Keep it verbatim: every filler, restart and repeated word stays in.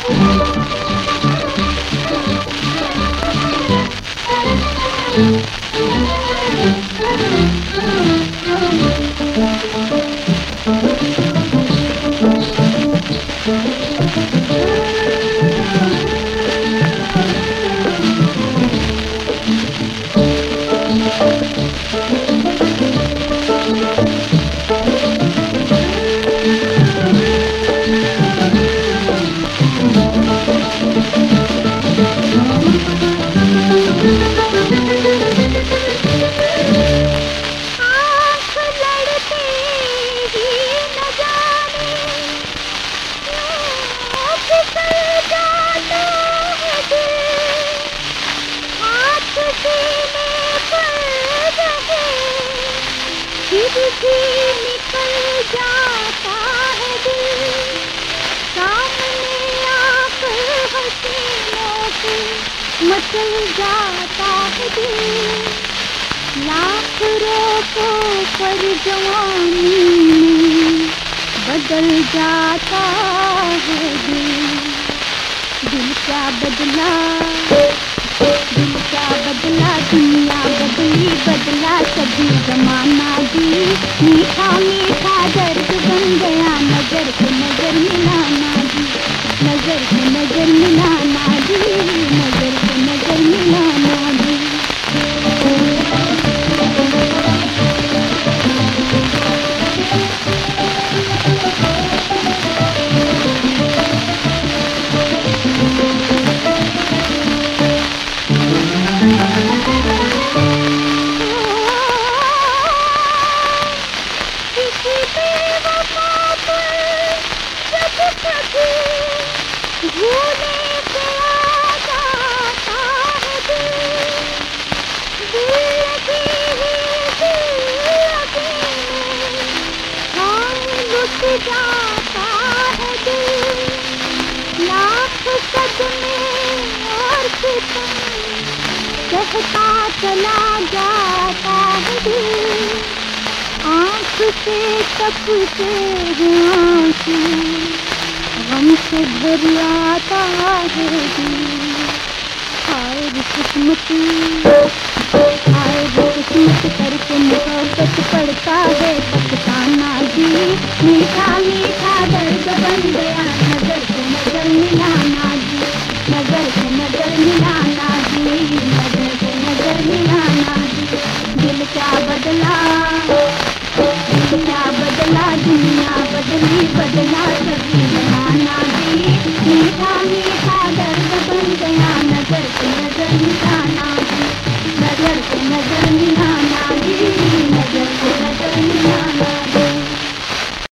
फिर भी निकल जाता है दिल, सामने आकर हसीनों के मचल जाता है दिल। लाख रोको पर जवानी में बदल जाता है दिल। दिल क्या बदला, दिल क्या बदला, दुनिया बदली बदला सभी जमाना भी। मीठा मीठा दर्द बन गया, नजर से नजर मिलाना भी, नजर से नजर मिलाना भी, नजर से नजर मिलाना भी। भूले से आ जाता है दिल, दिल लगी ही दिल लगी में हाँ लुट जाता है दिल। लाख सदमे और सितम सहता चला जाता है दिल। आँख से टपके आंसू गम से भर आता है दिल। हाय रे किस्मती, हाय रे किस्मत करके मोहब्बत पड़ता है पछताना भी। मीठा मीठा दर्द बन गया, नजर से नजर मिलाना भी, नजर से नजर मिलाना भी, नजर से नजर मिलाना भी। दिल क्या बदला, दिल क्या बदला, दुनिया बदली बदला